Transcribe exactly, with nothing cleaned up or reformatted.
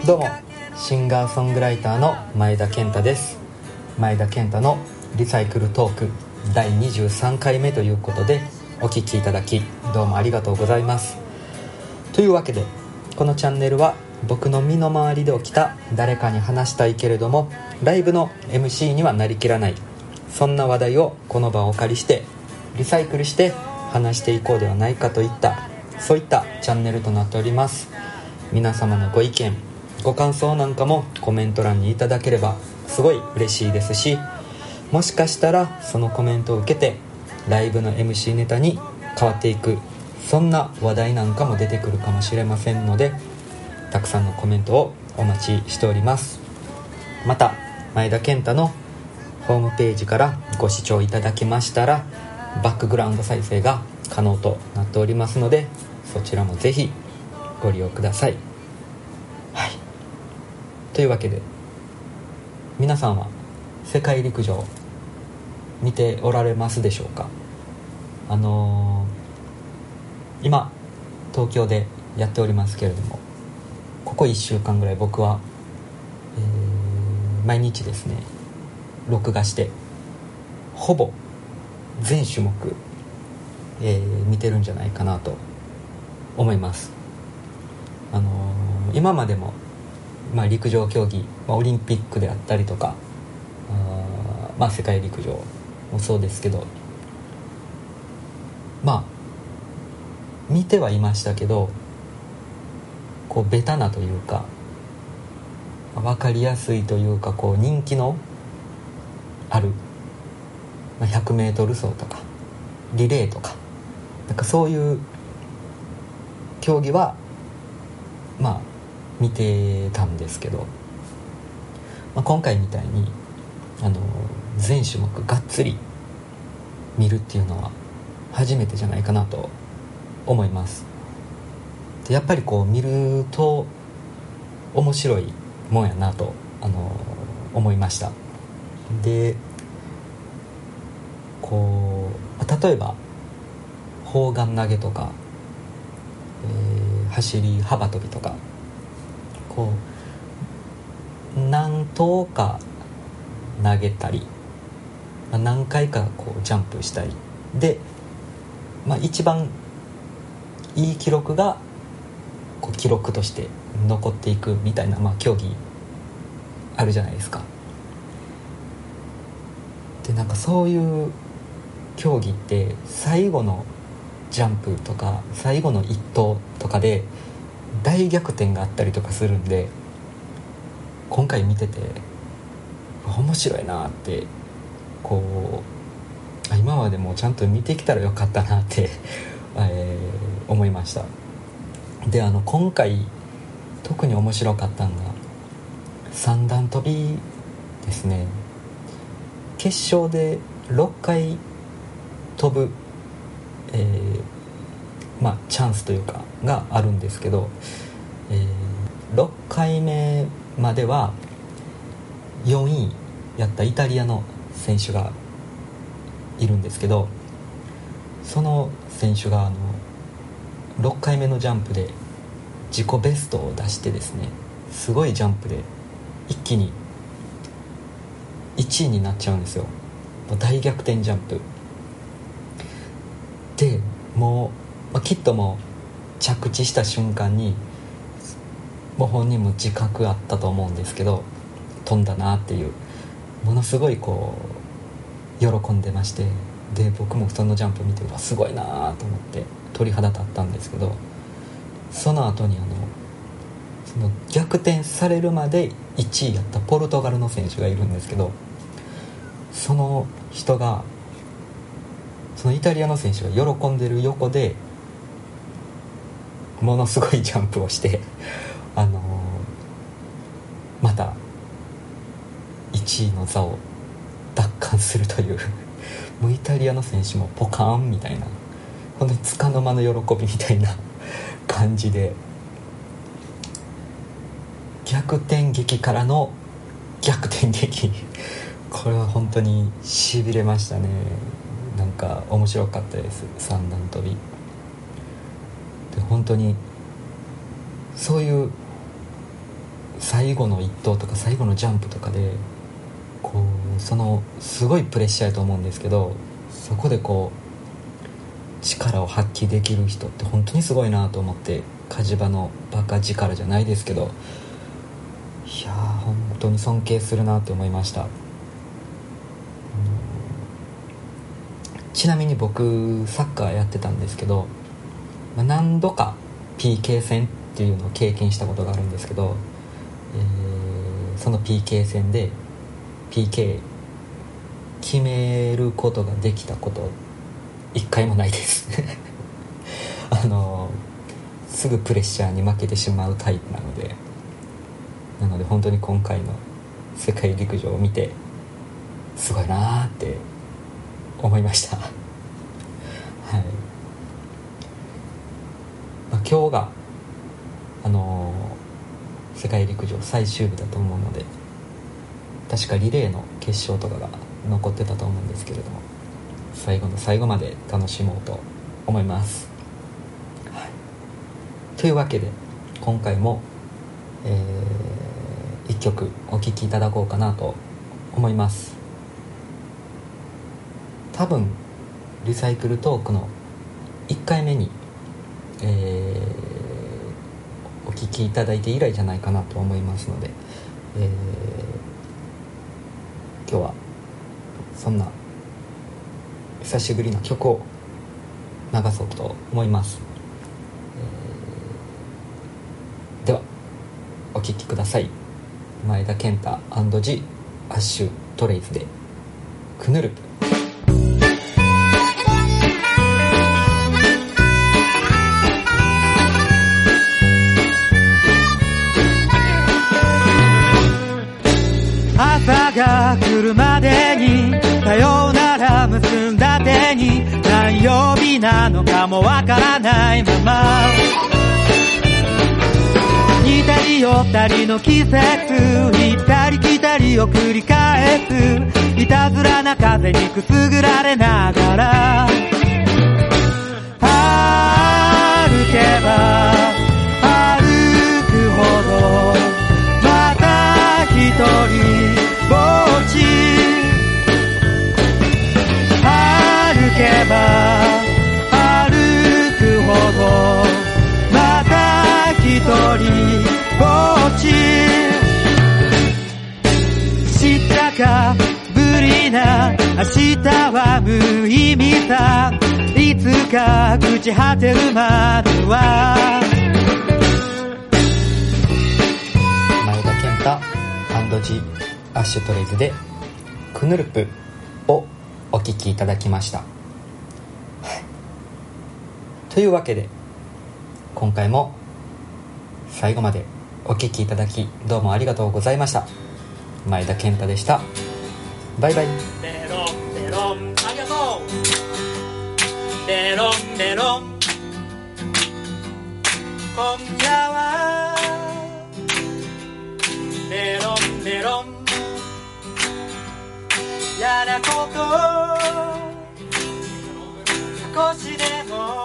どうも、シンガーソングライターの前田健太です。前田健太のリサイクルトークだいにじゅうさんかいめということでお聞きいただきどうもありがとうございます。というわけで、このチャンネルは僕の身の回りで起きた誰かに話したいけれどもライブの エムシー にはなりきらない、そんな話題をこの場をお借りしてリサイクルして話していこうではないかといったそういったチャンネルとなっております。皆様のご意見ご感想なんかもコメント欄にいただければすごい嬉しいですし、もしかしたらそのコメントを受けてライブの エムシー ネタに変わっていく、そんな話題なんかも出てくるかもしれませんので、たくさんのコメントをお待ちしております。また前田健太のホームページからご視聴いただきましたらバックグラウンド再生が可能となっておりますので、そちらもぜひご利用ください。はい、というわけで皆さんは世界陸上見ておられますでしょうか。あのー、今東京でやっておりますけれども、ここいっしゅうかんぐらい僕は、えー、毎日ですね録画してほぼ全種目、えー、見てるんじゃないかなと思います。あのー、今までも、まあ、陸上競技、まあ、オリンピックであったりとか、あ、まあ、世界陸上もそうですけど、まあ見てはいましたけど、こうベタなというか分かりやすいというか、こう人気のある、まあ、ひゃくメートル走とかリレーとか、なんかそういう競技はまあ見てたんですけど、まあ、今回みたいにあの全種目がっつり見るっていうのは初めてじゃないかなと思います。でやっぱりこう見ると面白いもんやなとあの思いました。でこう例えば砲丸投げとか、えー、走り幅跳びとか、こう何投か投げたり、まあ、何回かこうジャンプしたりで、まあ、一番いい記録がこう記録として残っていくみたいな、まあ、競技あるじゃないですか。でなんかそういう競技って最後のジャンプとか最後の一投とかで大逆転があったりとかするんで、今回見てて面白いなって、こう今までもちゃんと見てきたらよかったなって、えー、思いました。であの今回特に面白かったのが三段跳びですね。決勝でろっかい飛ぶ、えーまあ、チャンスというかがあるんですけど、えー、ろっかいめまではよんいやったイタリアの選手がいるんですけど、その選手があのろっかいめのジャンプで自己ベストを出してですね、すごいジャンプで一気にいちいになっちゃうんですよ。大逆転ジャンプで、もう、まあ、きっともう着地した瞬間にもう本人も自覚あったと思うんですけど、飛んだなっていう、ものすごいこう喜んでまして、で僕もそのジャンプ見てすごいなと思って鳥肌立ったんですけど、その後にあのその逆転されるまでいちいやったポルトガルの選手がいるんですけど、その人がそのイタリアの選手が喜んでる横でものすごいジャンプをしてあのー、またいちいの座を奪還するというもうイタリアの選手もポカーンみたいな、本当につかの間の喜びみたいな感じで、逆転劇からの逆転劇これは本当にしびれましたね。なんか面白かったです、三段跳びで。本当にそういう最後の一投とか最後のジャンプとかでこうそのすごいプレッシャーやと思うんですけど、そこでこう力を発揮できる人って本当にすごいなと思って、火事場のバカ力じゃないですけど、いやー本当に尊敬するなと思いました。ちなみに僕サッカーやってたんですけど、まあ、何度か ピーケー 戦っていうのを経験したことがあるんですけど、えー、その ピーケー 戦で ピーケー 決めることができたこと一回もないですあのすぐプレッシャーに負けてしまうタイプなのでなので本当に今回の世界陸上を見てすごいなーって思いましたはい、まあ、今日があのー、世界陸上最終日だと思うので、確かリレーの決勝とかが残ってたと思うんですけれども、最後の最後まで楽しもうと思います、はい、というわけで今回も、えー、いっきょくお聴きいただこうかなと思います。多分リサイクルトークのいっかいめに、えー、お聴きいただいて以来じゃないかなと思いますので、えー、今日はそんな久しぶりな曲を流そうと思います、えー、ではお聴きください。前田健太 &G アッシュトレイズでクヌルプ。 朝が来るまでにさようなら結んだ手に何曜日なのかもわからないまま似たり寄ったりの季節行ったり来たりを繰り返すいたずらな風にくすぐられながら歩けば歩くほどまた一人ぼっち歩けば歩くほどまた一人ぼっち知ったかぶりな明日は無意味さいつか朽ち果てるまでは前田健太 &G アッシュトレイズでクヌルプをお聴きいただきました、はい、というわけで今回も最後までお聴きいただきどうもありがとうございました。前田健太でした。バイバイ。 メロンメロンありがとうメロンメロン今夜はメロンメロン嫌なこと少しでも